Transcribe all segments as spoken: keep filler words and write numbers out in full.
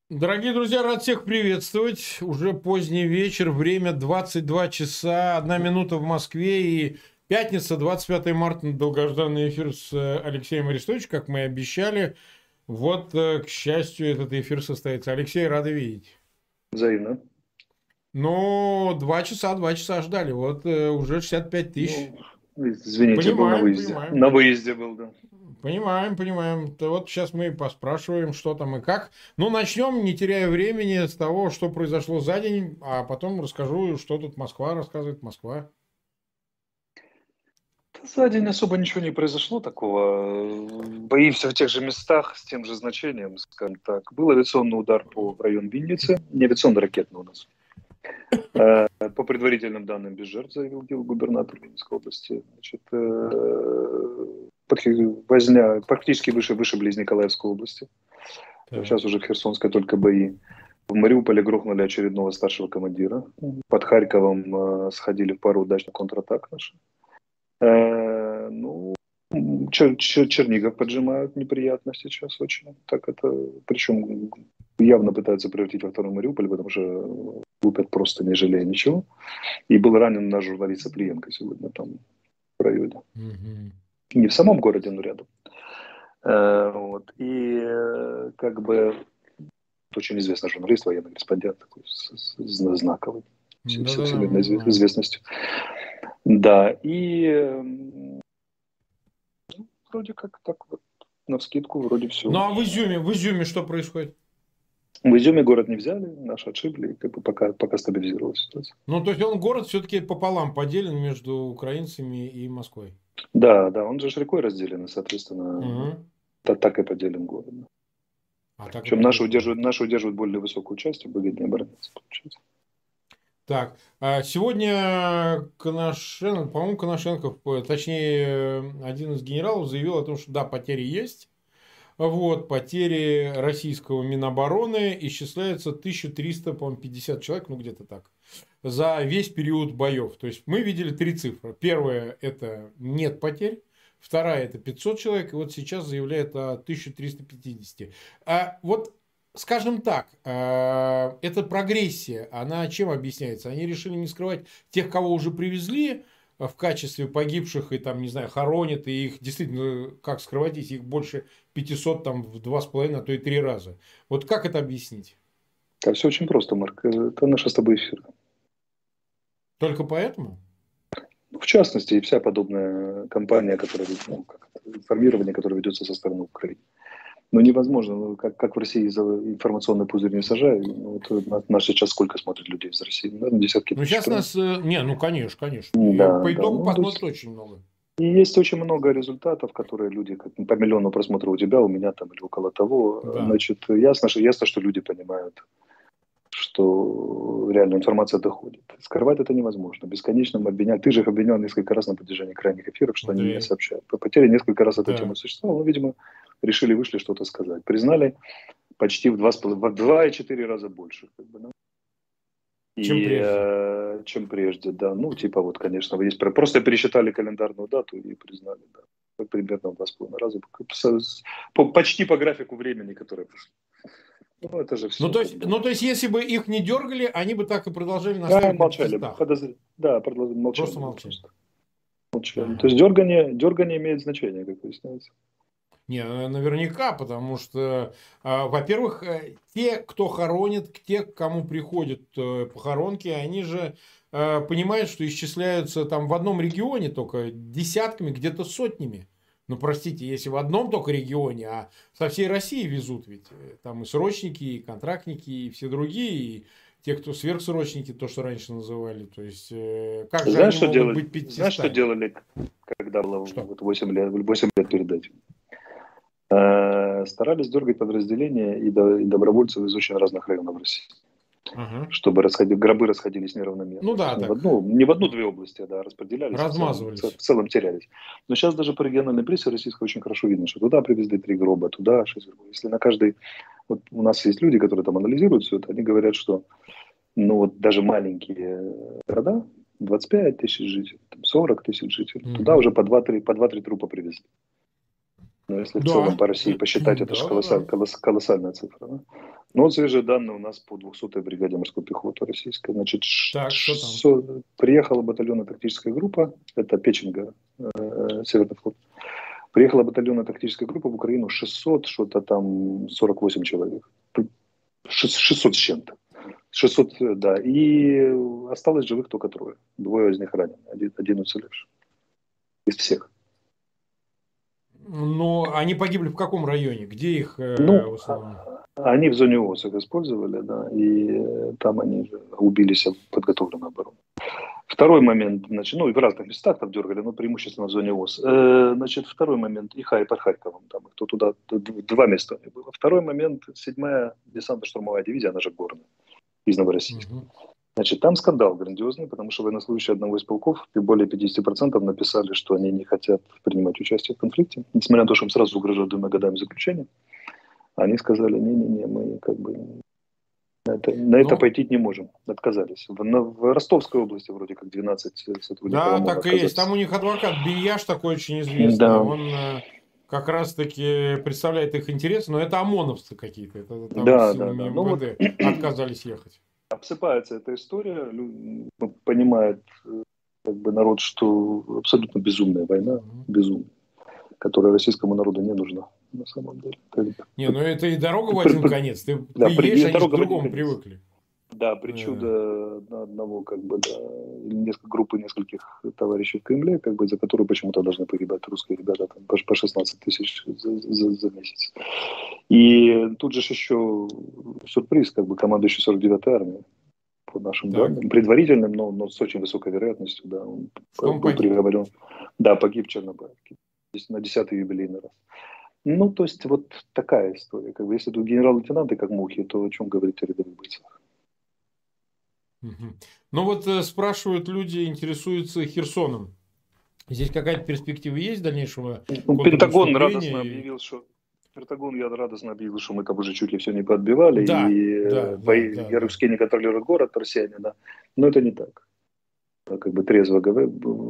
Дорогие друзья, рад всех приветствовать. Уже поздний вечер, время двадцать два часа, одна минута в Москве и пятница, двадцать пятое марта, долгожданный эфир с э, Алексеем Арестовичем, как мы и обещали. Вот, э, к счастью, этот эфир состоится. Алексей, рады видеть. Взаимно. Ну, два часа, два часа ждали. Вот э, уже шестьдесят пять тысяч. Ну, извините, был на Понимаем, выезде. понимаем. На выезде был, да. Понимаем, понимаем. То вот сейчас мы поспрашиваем, что там и как. Ну, начнем, не теряя времени, с того, что произошло за день, а потом расскажу, что тут Москва рассказывает. Москва. За день особо ничего не произошло такого. Бои все в тех же местах, с тем же значением, скажем так. Был авиационный удар по району Винницы. Не авиационно-ракетный у нас. Э, По предварительным данным, без жертв, заявил губернатор Винницкой области. Значит, э, подхи- возня практически выше, вышибли из Николаевской области. Так. Сейчас уже в Херсонской только бои. В Мариуполе грохнули очередного старшего командира. Под Харьковом э, сходили в пару удачных контратак наши. Э, ну, Чер- Чер- Чернигов поджимают неприятно сейчас очень. Так это, причем явно пытаются превратить во второй Мариуполь, потому что лупят просто не жалея ничего. И был ранен наш журналист Саплиенко сегодня там в районе. Мгм. Не в самом городе, но рядом. Э, вот. И э, как бы очень известный журналист, военный корреспондент, такой с- с- с- знаковый, все- все- Да-да-да, всемирной мы изве- знаем. известностью. Да, и м, вроде как так вот, навскидку, вроде Ну, все. а в Изюме, в Изюме что происходит? В Изюме город не взяли, наши отшибли, и как бы пока, пока стабилизировалась ситуация. Ну, то есть он город все-таки пополам поделен между украинцами и Москвой. Да, да, он же ж рекой разделен, и, соответственно, Мгм. та- так и поделен город. Да. А так и Причем наши поделен. удерживают, наши удерживают более высокую часть, и выгоднее обороняться, получается. Так, а сегодня Коношенко, по-моему, Коношенков, э, точнее, один из генералов заявил о том, что да, потери есть. Вот, потери российского Минобороны исчисляются тысяча триста пятьдесят человек, ну где-то так, за весь период боев. То есть мы видели три цифры. Первая – это нет потерь. Вторая – это пятьсот человек. И вот сейчас заявляет о тысяча триста пятидесяти. А вот, скажем так, а, эта прогрессия, она чем объясняется? Они решили не скрывать тех, кого уже привезли в качестве погибших и там, не знаю, хоронят, и их действительно, как скрывать, если их больше пятисот там в два с половиной, а то и три раза. Вот как это объяснить? Да, все очень просто, Марк. Это наша с тобой эфир. Только поэтому? В частности, и вся подобная кампания, которая, ну, как это, информирование, которое ведется со стороны Украины. Ну, невозможно, ну, как, как в России за информационный пузырь не сажают. Ну, вот нас, нас сейчас сколько смотрят людей из России? Наверное, десятки Ну, тысяч, сейчас правильно? нас... э, Не, ну, конечно, конечно. И Да, по да. итогу Ну, то посмотрит есть, очень много. и есть очень много результатов, которые люди, как по миллиону просмотров у тебя, у меня там или около того. Да. Значит, ясно, что, ясно, что люди понимают, что реально информация доходит. Скрывать это невозможно. Бесконечно обвинять. Ты же их обвинял несколько раз на протяжении крайних эфиров, что они Да. не сообщают. По потере несколько раз эта Да. тема существовала. Ну, видимо, решили, вышли что-то сказать. Признали почти в два, с половиной- в два и четыре раза больше. Как бы, да? Чем И, прежде. э, чем прежде, да. Ну, типа вот, конечно, есть, про- просто пересчитали календарную дату и признали, да. Вот примерно в два с половиной раза. С- с- по- Почти по графику времени, которое прошло. Ну, это же Ну все то, как есть, бы. ну, то есть, если бы их не дергали, они бы так и продолжали Да, настаивать на молчали бы. пятистах. Подозр... Да, продолжали, молчали Просто бы молчали. просто. Молчали. То Ага. есть дергание, дергание имеет значение, как выясняется. Не, ну, наверняка, потому что, а, во-первых, э, те, кто хоронит, те, к кому приходят э, похоронки, они же э, понимают, что исчисляются там в одном регионе только десятками, где-то сотнями. Ну, простите, если в одном только регионе, а со всей России везут ведь. э, Там и срочники, и контрактники, и все другие, и те, кто сверхсрочники, то, что раньше называли. То есть, э, как же Знаешь, они что могут делали? быть Знаешь, что пятистами? делали, когда было Что? вот восемь лет, восемь лет перед этим? Э, Старались дергать подразделения и, до- и добровольцев из очень разных районов России, Ага. чтобы расходи- гробы расходились неравномерно. Ну То есть да, не в так одну, не в одну-две области, а да, распределялись, в целом, в размазывались. целом терялись. Но сейчас даже по региональной прессе российской очень хорошо видно, что туда привезли три гроба, туда шесть гробов. Если на каждый... Вот у нас есть люди, которые там анализируют все это, они говорят, что ну вот даже маленькие города, двадцать пять тысяч жителей, там сорок тысяч жителей, туда Мгм. уже по два-три по два-три трупа привезли. Но если в целом Да, по России э, посчитать, это же да, да, колоссаль, да. колосс, колоссальная цифра. Да? Ну, вот свежие данные у нас по двухсотой бригаде морской пехоты российской. Значит, Так, что там? шестьсот приехала батальонная тактическая группа, это Печенга, э, Северный флот. Приехала батальонная тактическая группа в Украину шестьсот, что-то там сорок восемь человек. шестьсот с чем-то. шестьсот, да. И осталось живых только трое. Двое из них ранены, один, один уцелевший. Из всех. Но они погибли в каком районе? Где их э, Ну, в основном? они в зоне ООС их использовали, да, и там они же убились в подготовленную оборону. Второй момент, значит, ну и в разных местах там дергали, но преимущественно в зоне ООС. Э, значит, второй момент, и Хай под Харьковом, там кто туда, два места у них было. Второй момент, седьмая десантно-штурмовая дивизия, она же горная, из Новороссийска. Угу. Значит, там скандал грандиозный, потому что военнослужащие одного из полков, и более пятьдесят процентов написали, что они не хотят принимать участие в конфликте, несмотря на то, что им сразу угрожают двумя годами заключения. Они сказали, не-не-не, мы как бы на это, на это Ну, пойти не можем, отказались. В, на, в Ростовской области вроде как двенадцать сотрудников да, ОМОНа так и есть. Там отказались. у них адвокат Беньяш такой очень известный. Да, Он э, как раз-таки представляет их интересы, но это ОМОНовцы какие-то. Это там да, с да, силами да. Ну вот МВД отказались ехать. обсыпается эта история, лю- понимает э, как бы народ, что абсолютно безумная война, Мгм. безумная, которая российскому народу не нужна на самом деле. Как бы. Не, ну это и дорога в При- один при- конец. Ты, Да, ты при- едешь, и они же к дорога в один другому конец. привыкли. Да, Э, причуда на одного, как бы, да, или несколько группы нескольких товарищей в Кремле, как бы, за которые почему-то должны погибать русские ребята там, по, по шестнадцать тысяч за, за, за месяц. И тут же еще сюрприз, как бы, командующий сорок девятой армией, по нашим Так, данным, предварительным, но, но с очень высокой вероятностью, да, он что он был погиб. приговорен, да, погиб в Чернобыльске, на десятый юбилейный раз. Ну, то есть, вот такая история. Как бы, если тут генерал-лейтенанты как мухи, то о чем говорить о рядовых бойцах? Мгм. Ну вот э, спрашивают люди, интересуются Херсоном. Здесь какая-то перспектива есть дальнейшего Ну, Пентагон радостно контрнаступления? объявил, что Пентагон я радостно объявил, что мы там уже чуть ли все не подбивали, Да, и да, э, да, бои, да, и да. русские не контролируют город, россияне, да. Но это не так. Так, как бы трезво говоря,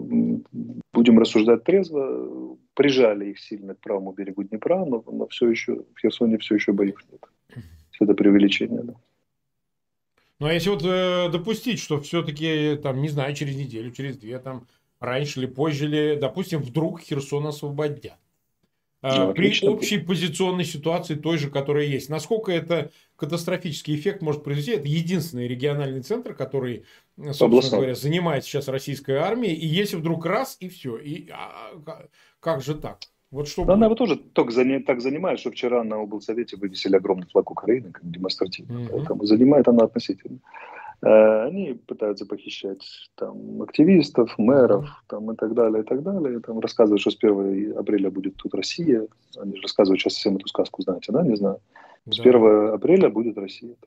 будем рассуждать трезво. Прижали их сильно к правому берегу Днепра, но, но все еще в Херсоне все еще боев нет. Это преувеличение, да. Ну а если вот э, допустить, что все-таки, там, не знаю, через неделю, через две, там, раньше или позже, или, допустим, вдруг Херсон освободят. Ну, Э, при отлично. общей позиционной ситуации той же, которая есть. Насколько это катастрофический эффект может произвести? Это единственный региональный центр, который, э, собственно Областной. говоря, занимает сейчас российская армия. И если вдруг раз, и все. И, а, ка- как же так? Вот что Но она его будет? тоже так, заня- так занимает, что вчера на облсовете вывесили огромный флаг Украины, как демонстративно. Мгм. Поэтому занимает она относительно. Э, Они пытаются похищать там активистов, мэров, Мгм. там и так далее, и так далее. Там рассказывают, что с первого апреля будет тут Россия. Они же рассказывают сейчас всем эту сказку, знаете, да? Не знаю. С Да. первого апреля будет Россия.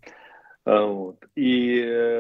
А, вот. И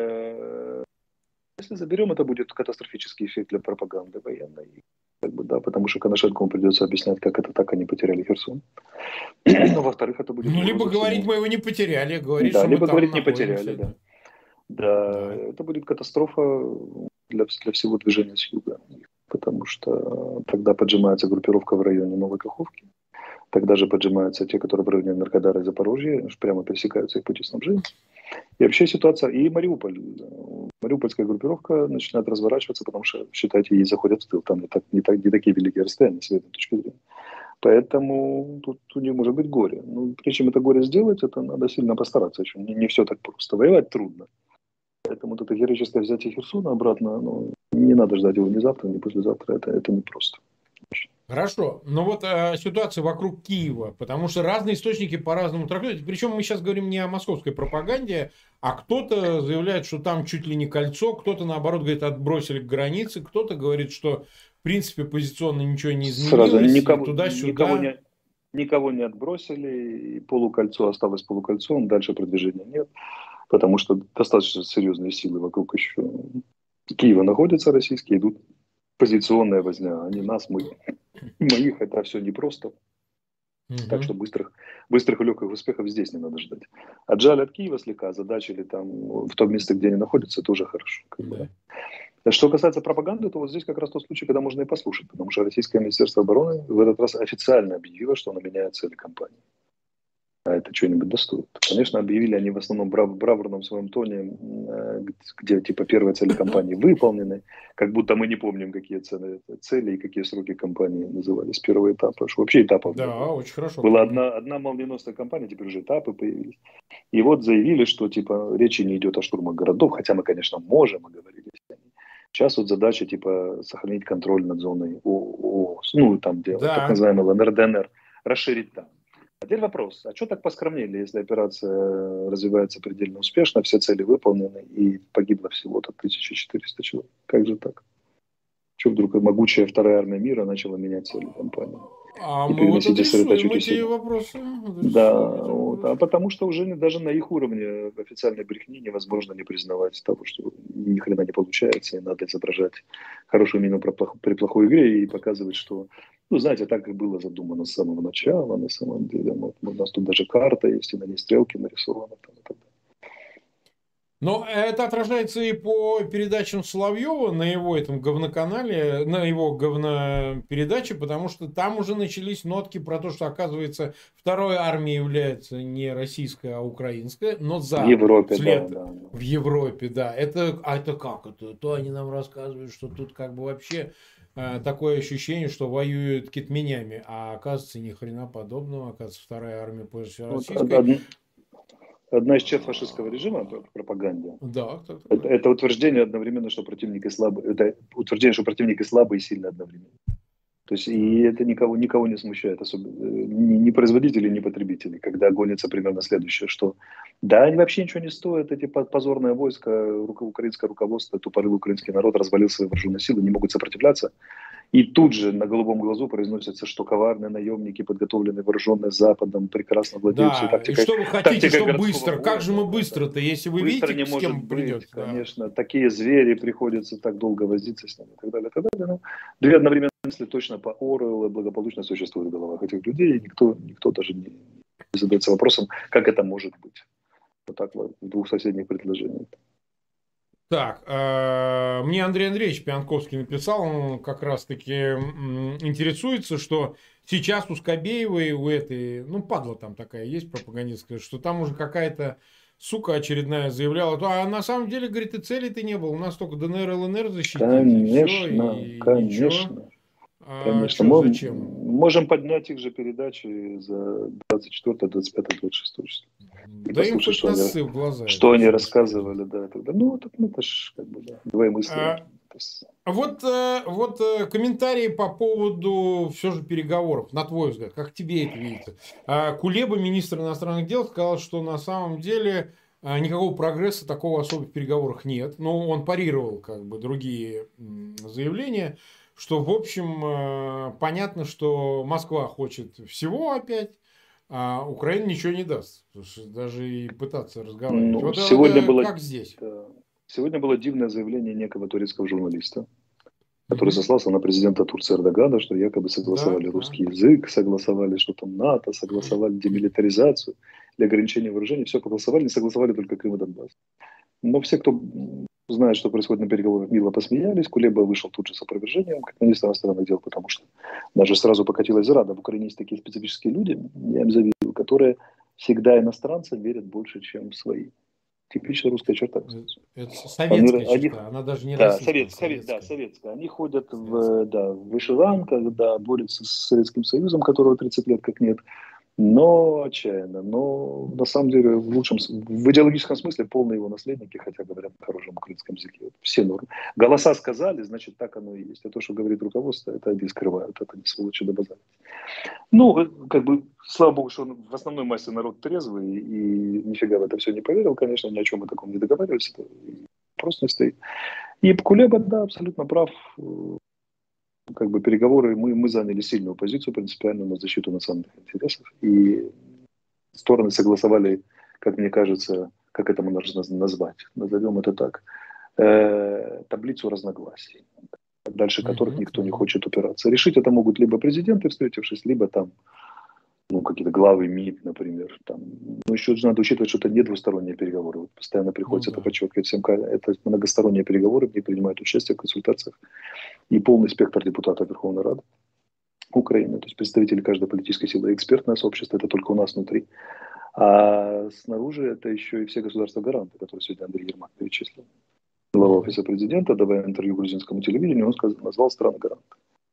э, если заберем, это будет катастрофический эффект для пропаганды военной. Как бы, да, потому что Коношенкову придется объяснять, как это так они потеряли Херсон. Но, во-вторых, это будет Ну, либо угроза говорить, всему. мы его не потеряли, говорить, Да, что мы либо там говорить не потеряли, находимся. да. Да. Да, это будет катастрофа для, для всего движения с юга, потому что тогда поджимается группировка в районе Новой Каховки, тогда же поджимаются те, которые в районе Энергодара и Запорожья, прямо пересекаются их пути снабжения. И вообще ситуация, и Мариуполь, мариупольская группировка начинает разворачиваться, потому что, считайте, ей заходят в тыл, там не, так, не, так, не такие великие расстояния с этой точки зрения. Поэтому тут у них может быть горе. Ну, прежде чем это горе сделать, это надо сильно постараться еще. Не, не все так просто. Воевать трудно. Поэтому вот это героическое взятие Херсона обратно, ну, не надо ждать его ни завтра, ни послезавтра. Это, это непросто. Хорошо, но вот э, ситуация вокруг Киева, потому что разные источники по-разному трактуют. Причем мы сейчас говорим не о московской пропаганде, а кто-то заявляет, что там чуть ли не кольцо, кто-то наоборот говорит, отбросили к границе, кто-то говорит, что в принципе позиционно ничего не Сразу изменилось, и никого, никого, туда-сюда. не, никого не отбросили, и полукольцо осталось полукольцом, дальше продвижения нет, потому что достаточно серьезные силы вокруг еще Киева находятся российские, идут позиционная возня, они нас, мы, моих, это все непросто. Так что Мгм. быстрых, быстрых и легких успехов здесь не надо ждать. Отжали от Киева слегка, задачили там в том месте, где они находятся, тоже хорошо. Как бы, Да. да. Что касается пропаганды, то вот здесь как раз тот случай, когда можно и послушать, потому что российское Министерство обороны в этот раз официально объявило, что оно меняет цели кампании. а это что-нибудь достоит. Конечно, объявили они в основном брав, бравурном своем тоне, где типа первые цели кампании выполнены, как будто мы не помним, какие цели, цели и какие сроки кампании назывались первого этапа. Потому что вообще этапов Да, не было. очень хорошо Была помню. одна, одна молниеносная кампания, теперь уже этапы появились. И вот заявили, что типа речи не идет о штурмах городов, хотя мы, конечно, можем, мы говорили. Сейчас вот задача типа сохранить контроль над зоной ООС, ну там где так Да. называемый ЛНР, ДНР, расширить там. А теперь вопрос, а что так поскромнели, если операция развивается предельно успешно, все цели выполнены и погибло всего-то тысяча четыреста человек? Как же так? Что вдруг могучая вторая армия мира начала менять цели кампании? А И мы вот переносить и адресуем сосредоточить эти усилия? вопросы. Да, Адресуем эти вот. А вопросы. потому что уже не- даже на их уровне официальной брехни невозможно не признавать того, что ни хрена не получается, и надо изображать хорошую мину при плох- при плохой игре и показывать, что, ну, знаете, так и было задумано с самого начала, на самом деле. Вот, у нас тут даже карта есть, и на ней стрелки нарисованы. Там, и так далее. Но это отражается и по передачам Соловьева на его этом говноканале, на его говнопередаче, потому что там уже начались нотки про то, что, оказывается, второй армией является не российская, а украинская, но В за Европе, да, след да. да. в Европе, да. Это, а это как это? То они нам рассказывают, что тут как бы вообще э, такое ощущение, что воюют китменями, а оказывается, ни хрена подобного, оказывается, вторая армия после Вот российской. од- одна из черт фашистского режима в пропаганде. Да, так, так, Это, так. это утверждение одновременно, что противник и слабый. Это утверждение, что противник и слабый, и сильный одновременно. То есть, и это никого, никого не смущает, особенно ни, ни производителей, ни потребителей, когда гонится примерно следующее, что да, они вообще ничего не стоят, эти позорные войска, руко- украинское руководство, тупорылый украинский народ развалил свои вооруженные силы, не могут сопротивляться. И тут же на голубом глазу произносится, что коварные наемники, подготовленные, вооруженные Западом, прекрасно владеют всей Да, и тактикой, что вы хотите, тактикой что городского быстро? Как боя. же Да, мы да, да. быстро-то, если вы Быстро видите, не с может кем быть, придется? Да. конечно. Такие звери, приходится так долго возиться с ними и так далее. И так далее. Ну, две одновременные мысли точно по Оруэллу благополучно существуют в головах этих людей, и никто, никто даже не, не задается вопросом, как это может быть. Вот так вот, в двух соседних предложениях. Так, э, мне Андрей Андреевич Пианковский написал, он как раз-таки м, интересуется, что сейчас у Скобеевой, у этой, ну, падла там такая есть пропагандистская, что там уже какая-то сука очередная заявляла, а на самом деле, говорит, и цели-то не было, у нас только ДНР, ЛНР защитить, и все, Конечно, и ничего. конечно. А Конечно, что, мы зачем? можем поднять их же передачи за двадцать четвёртое, двадцать пятое, двадцать шестое число. И Да им послушать, хоть что они, носы в глаза, что это они все бесполезно. рассказывали, да, тогда. Ну, так, ну, это ж, как бы, да, двоемыслие. А, Вот, э, вот э, комментарии по поводу все же переговоров, на твой взгляд, как тебе это видится? А, Кулеба, министр иностранных дел, сказал, что на самом деле а, никакого прогресса такого особо в переговорах нет. Но он парировал как бы другие м, заявления, что в общем э, понятно, что Москва хочет всего опять, а Украина ничего не даст. Потому что даже и пытаться разговаривать. Ну, Вот, вот сегодня э, было, как здесь? да, сегодня было дивное заявление некого турецкого журналиста, который Мгм. сослался на президента Турции Эрдогана, что якобы Да, согласовали да. русский язык, согласовали, что там НАТО, согласовали демилитаризацию для ограничения вооружений, все согласовали, не согласовали только Крым и Донбасс. Но все, кто знает, что происходит на переговорах, мило посмеялись. Кулеба вышел тут же с опровержением, как министр иностранных дел, потому что даже сразу покатилась зрада. В Украине есть такие специфические люди, я им завидую, которые всегда иностранцам верят больше, чем свои. Типичная русская черта, Э, кстати. Это Они, советская они, черта, она даже не да, российская, советская, да, советская. советская. Они ходят Советская. в, да, в вышиванках, да, борются с Советским Союзом, которого тридцать лет как нет. Но отчаянно. Но на самом деле в лучшем, в идеологическом смысле полные его наследники, хотя говорят на хорошем украинском языке. Все нормы. Голоса сказали, значит так оно и есть. А то, что говорит руководство, это они скрывают, это не сволочи до базара. Ну, как бы, слава богу, что он в основной массе народ трезвый и нифига в это все не поверил, конечно, ни о чем мы таком не договаривались, это просто не стоит. И Кулеба, да, абсолютно прав. Как бы переговоры, мы, мы заняли сильную позицию принципиально на защиту национальных интересов. И стороны согласовали, как мне кажется, как это можно назвать, назовем это так, э, таблицу разногласий, дальше которых Мгм, никто не мгм. хочет упираться. Решить это могут либо президенты, встретившись, либо там ну, какие-то главы МИД, например. Там. Но еще надо учитывать, что это не двусторонние переговоры. Вот постоянно Ну приходится это да. подчеркивать всем. Это многосторонние переговоры, где принимают участие в консультациях и полный спектр депутатов Верховной Рады Украины, то есть представители каждой политической силы, экспертное сообщество, это только у нас внутри. А снаружи это еще и все государства-гаранты, которые сегодня Андрей Ермак перечислил. Глава Мгм. офиса президента, давая интервью грузинскому телевидению, он сказал, назвал страны гаранты.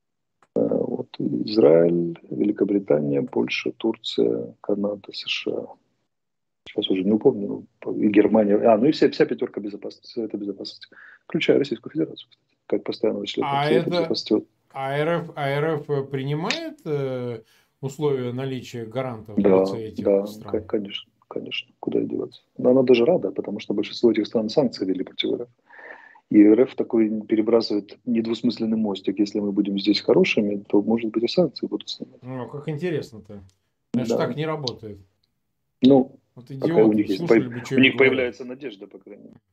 Вот. Израиль, Великобритания, Польша, Турция, Канада, США. Сейчас уже не упомню. И Германия. А, ну и вся, вся пятерка безопасности, Совета безопасности. Включая Российскую Федерацию, кстати, как постоянного члена А Совета это безопасности. а РФ, а РФ принимает э, условия наличия гарантов в Да, лице этих да, стран? конечно, конечно. Куда и деваться. Но она даже рада, потому что большинство этих стран санкции ввели против РФ. И РФ такой перебрасывает недвусмысленный мостик. Если мы будем здесь хорошими, то, может быть, и санкции будут снимать. Ну, как интересно-то. Знаешь, Да. так не работает. Ну, Вот пока у идиоты, них есть, слушали бы, что у им них говорят. появляется надежда, по крайней мере.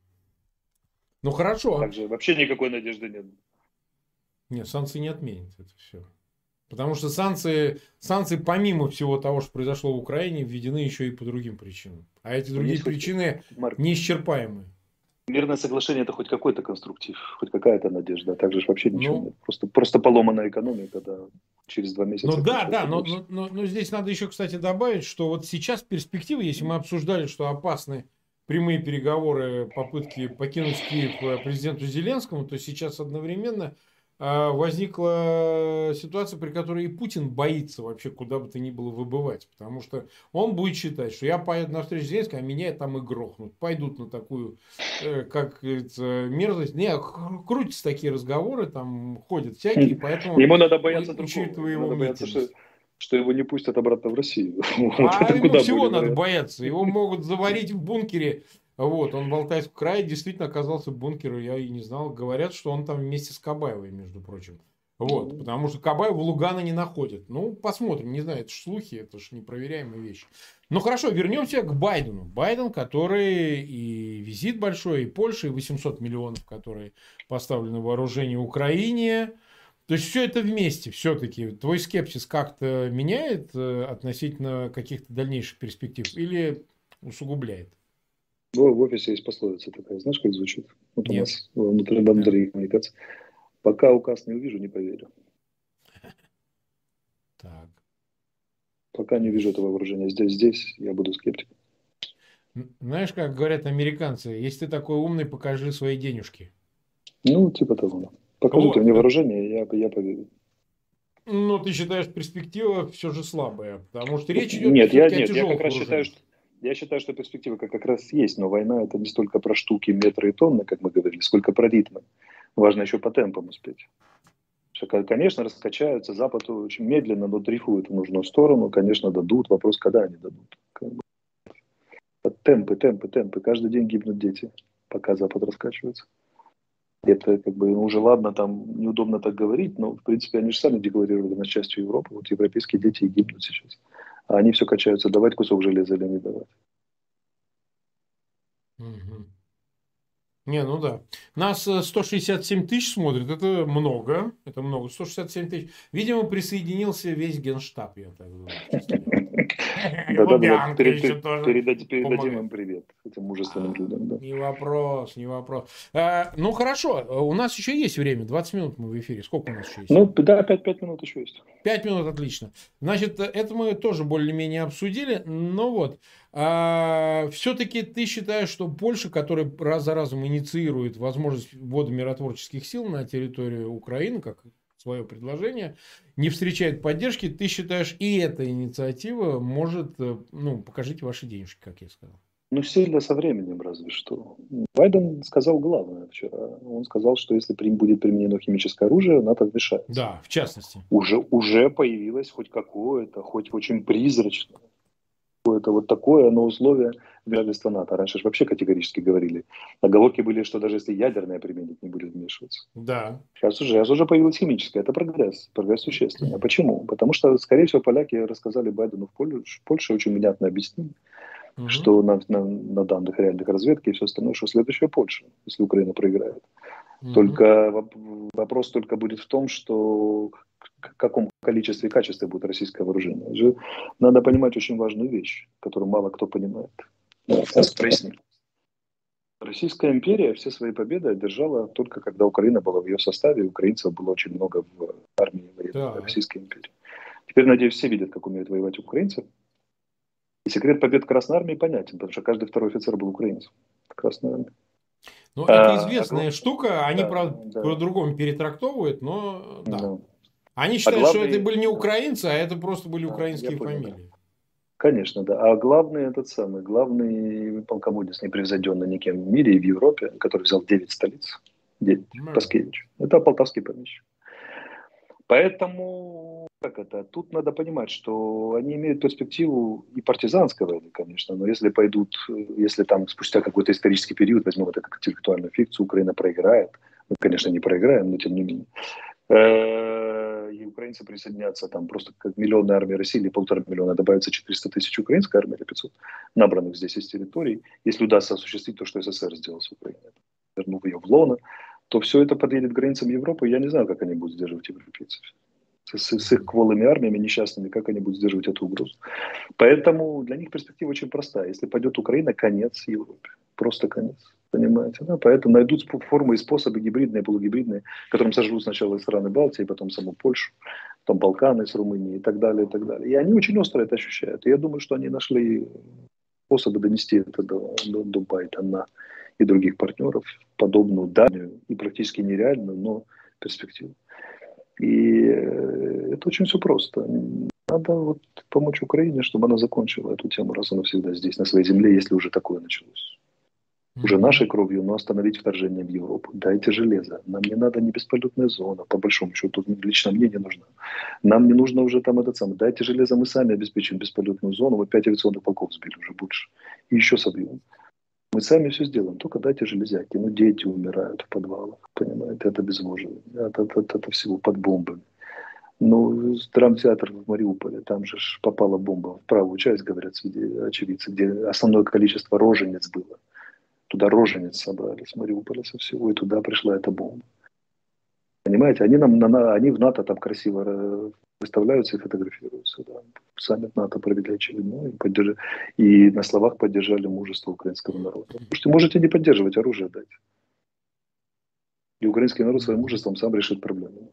Ну хорошо. Также вообще никакой надежды нет. Нет, санкции не отменят это все. Потому что санкции, санкции, помимо всего того, что произошло в Украине, введены еще и по другим причинам. А эти Но другие есть хоть, причины Марк, неисчерпаемы. мирное соглашение это хоть какой-то конструктив, хоть какая-то надежда. А также ж вообще ничего Ну, нет. Просто, просто поломанная экономика, да, через два ну месяца да, кончается да, но, брось. но, но, но здесь надо еще, кстати, добавить, что вот сейчас перспективы, если мы обсуждали, что опасны прямые переговоры, попытки покинуть Киев э, президенту Зеленскому, то сейчас одновременно а, возникла ситуация, при которой и Путин боится вообще куда бы то ни было выбывать. Потому что он будет считать, что я поеду на встречу с Зеленским, а меня там и грохнут. Пойдут на такую, э, как говорится, мерзость. Не, х- крутятся такие разговоры, там ходят всякие, поэтому, Ему надо у- бояться другого. учитывая Ему его надо бояться, что, мнительность. что его не пустят обратно в Россию. Вот А это ему куда всего более надо вероятно. бояться. Его могут заварить в бункере. Вот, он в Алтайском крае действительно оказался в бункере, я и не знал. Говорят, что он там вместе с Кабаевой, между прочим. Вот, Ну, потому что Кабаева Лугана не находит. Ну, посмотрим, не знаю, это ж слухи, это же непроверяемые вещи. Ну, хорошо, вернемся к Байдену. Байден, который и визит большой, и Польша, и восемьсот миллионов, которые поставлены в вооружение Украине. То есть все это вместе все-таки. Твой скепсис как-то меняет э, относительно каких-то дальнейших перспектив или усугубляет? в в офисе есть пословица такая, знаешь, как звучит? Вот у Нет. нас внутри, Да. внутри коммуникации. Пока указ не увижу, не поверю. Так. Пока То не вижу есть, этого вооружения здесь, здесь, я буду скептиком. н- знаешь, как говорят американцы, если ты такой умный, покажи свои денежки. Ну, типа того. Да. Покажите Вот. мне э, вооружение, я, я поверю. Но ты считаешь, перспектива все же слабая, потому что речь идет Нет, я все-таки о нет, я как тяжелых раз считаю, вооружениях. что я считаю, что перспектива как, как раз есть, но война это не столько про штуки, метры и тонны, как мы говорили, сколько про ритмы. Важно еще по темпам успеть. Что, конечно, раскачаются, Запад очень медленно, но дрейфует в нужную сторону, конечно, дадут. Вопрос, когда они дадут. Как бы. Темпы, темпы, темпы. Каждый день гибнут дети, пока Запад раскачивается. Это как бы, ну уже ладно, там неудобно так говорить, но в принципе они же сами декларировали нас частью Европы. Вот европейские дети и гибнут сейчас. А они все качаются, давать кусок железа или не давать. Мгм. Не, ну да. Нас э, сто шестьдесят семь тысяч смотрит, это много, это много, сто шестьдесят семь тысяч. Видимо, присоединился весь Генштаб, я так думаю, честно говоря. И Да-да-да, Лубянка еще перед- тоже передать- передадим помогает. им привет, этим мужественным А, людям, да. Не вопрос, не вопрос. А, ну хорошо, у нас еще есть время, двадцать минут мы в эфире. Сколько у нас еще есть? Ну, да, пять пять минут еще есть. Пять минут, отлично. Значит, это мы тоже более-менее обсудили. Но вот, а, все-таки ты считаешь, что Польша, которая раз за разом инициирует возможность ввода миротворческих сил на территорию Украины, как свое предложение, не встречает поддержки, ты считаешь, и эта инициатива может, э, ну, покажите ваши денежки, как я сказал. Ну, сильно со временем разве что. Байден сказал главное вчера. Он сказал, что если при- будет применено химическое оружие, НАТО вмешается. Да, в частности. Уже, уже появилось хоть какое-то, хоть очень призрачное, какое-то вот такое, но условие вмешательства НАТО. Раньше же вообще категорически говорили. Оговорки были, что даже если ядерное применить, не будет вмешиваться. Да. Сейчас уже, сейчас уже появилось химическое. Это прогресс. Прогресс существенный. А почему? Потому что, скорее всего, поляки рассказали Байдену в Польше, в Польше очень внятно объяснили, Мгм. что на, на, на данных реальных разведки и все остальное, что следующая Польша, если Украина проиграет. Мгм. Только воп- вопрос только будет в том, что в каком количестве и качестве будет российское вооружение. Же надо понимать очень важную вещь, которую мало кто понимает. Сейчас проясню. Российская империя все свои победы одержала только когда Украина была в ее составе, и украинцев было очень много в армии военной Так. Российской империи. Теперь, надеюсь, все видят, как умеют воевать украинцы. И секрет побед Красной Армии понятен, потому что каждый второй офицер был украинцем в Красной Армии. Ну, это известная а, штука, они, да, правда, да, по-другому перетрактовывают, но да. да. Они считают, а главный, что это были не украинцы, а это просто были да, украинские понял, фамилии. Да. Конечно, да. А главный этот самый, главный полководец, непревзойденный никем в мире и в Европе, который взял девять столиц, девять, mm. Паскевич, это полтавский помещик. Поэтому, как это, тут надо понимать, что они имеют перспективу и партизанской войны, конечно, но если пойдут, если там спустя какой-то исторический период, возьмем это как интеллектуальную фикцию, Украина проиграет, мы, конечно, не проиграем, но тем не менее, и украинцы присоединятся, там просто как миллионная армия России или полтора миллиона, добавится четыреста тысяч украинской армии или пятьсот, набранных здесь из территорий, если удастся осуществить то, что СССР сделал с Украиной, вернув ее в лоно, то все это подъедет к границам Европы, я не знаю, как они будут сдерживать европейцев. С, с их кволыми армиями несчастными, как они будут сдерживать эту угрозу. Поэтому для них перспектива очень простая. Если пойдет Украина, конец Европе. Просто конец. Понимаете? Да? Поэтому найдут формы и способы гибридные, полугибридные, которым сожрут сначала страны Балтии, потом саму Польшу, потом Балканы с Румынией и так далее, и так далее. И они очень остро это ощущают. И я думаю, что они нашли способы донести это до, до, до Байдена и других партнеров, подобную дальнюю и практически нереальную, но перспективу. И это очень все просто. Надо вот помочь Украине, чтобы она закончила эту тему раз и навсегда здесь, на своей земле, если уже такое началось. Mm-hmm. Уже нашей кровью, но остановить вторжение в Европу. Дайте железо. Нам не надо не бесполетная зона, по большому счету, лично мне не нужна. Нам не нужно уже там этот самый. Дайте железо, мы сами обеспечим бесполетную зону. Мы пять авиационных полков сбили уже больше. И еще собьем. Мы сами все сделаем, только дайте железяки. Ну, дети умирают в подвалах, понимаете, это безвожие, это, это, это, это всего под бомбами. Ну, драмтеатр в Мариуполе, там же попала бомба в правую часть, говорят очевидцы, где основное количество роженец было. Туда роженец собрали с Мариуполя со всего, и туда пришла эта бомба. Понимаете, они, нам, на, они в НАТО там красиво выставляются и фотографируются. Да. Сами в НАТО провели очередной и, поддерж... и на словах поддержали мужество украинского народа. Можете, можете не поддерживать, оружие дать. И украинский народ своим мужеством сам решит проблему.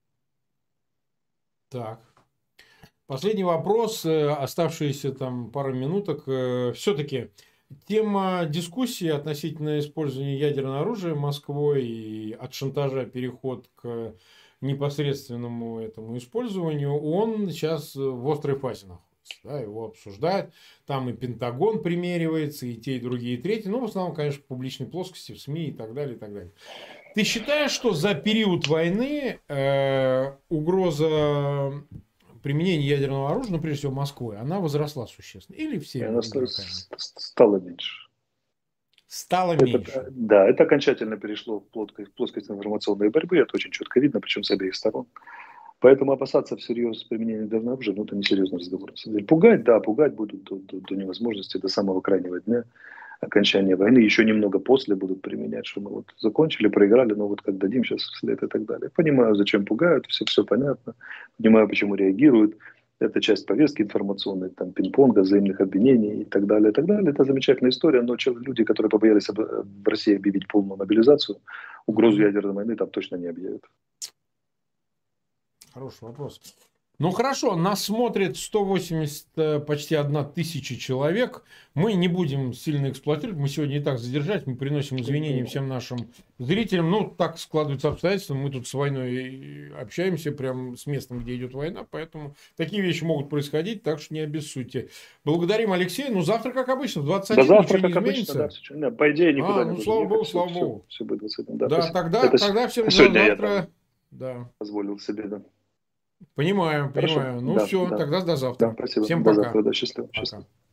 Так. Последний вопрос, оставшиеся там пару минуток. Все-таки тема дискуссии относительно использования ядерного оружия Москвой и от шантажа переход к непосредственному этому использованию, он сейчас в острой фазе находится. Да, его обсуждают. Там и Пентагон примеривается, и те, и другие, и третьи. Ну, в основном, конечно, в публичной плоскости, в СМИ и так далее, и так далее. Ты считаешь, что за период войны э, угроза применения ядерного оружия, ну, прежде всего, Москвой, она возросла существенно? Или все? Она стала меньше. Стало это, меньше. Да, это окончательно перешло в плоскость, в плоскость информационной борьбы. Это очень четко видно, причем с обеих сторон. Поэтому опасаться всерьез применения ядерного оружия, ну, это несерьезный разговор. Пугать, да, пугать будут до, до, до невозможности, до самого крайнего дня окончания войны. Еще немного после будут применять, что мы вот закончили, проиграли, но вот как дадим сейчас вслед и так далее. Понимаю, зачем пугают, все, все понятно. Понимаю, почему реагируют. Это часть повестки информационной, там, пинг-понга, взаимных обвинений и так далее, и так далее. Это замечательная история, но люди, которые побоялись в России объявить полную мобилизацию, угрозу ядерной войны там точно не объявят. Хороший вопрос. Ну хорошо, нас смотрит сто восемьдесят, почти одна тысяча человек. Мы не будем сильно эксплуатировать. Мы сегодня и так задержать. Мы приносим извинения всем нашим зрителям. Ну, так складываются обстоятельства. Мы тут с войной общаемся, прям с местом, где идет война. Поэтому такие вещи могут происходить, так что не обессудьте. Благодарим Алексея. Ну, завтра, как обычно, в двадцать один. Да, завтра, как обычно, да, все, да, по идее, никуда а, не ну, будем слава ехать. Богу, все, слава все, Богу. Все будет двадцать один. Да, да тогда, это тогда всем сегодня завтра. Я да. позволил себе, да. Понимаю, Хорошо. понимаю. Ну да, все, да. тогда до завтра. Да, спасибо. Всем до пока. завтра, да, счастливо. Пока. счастливо.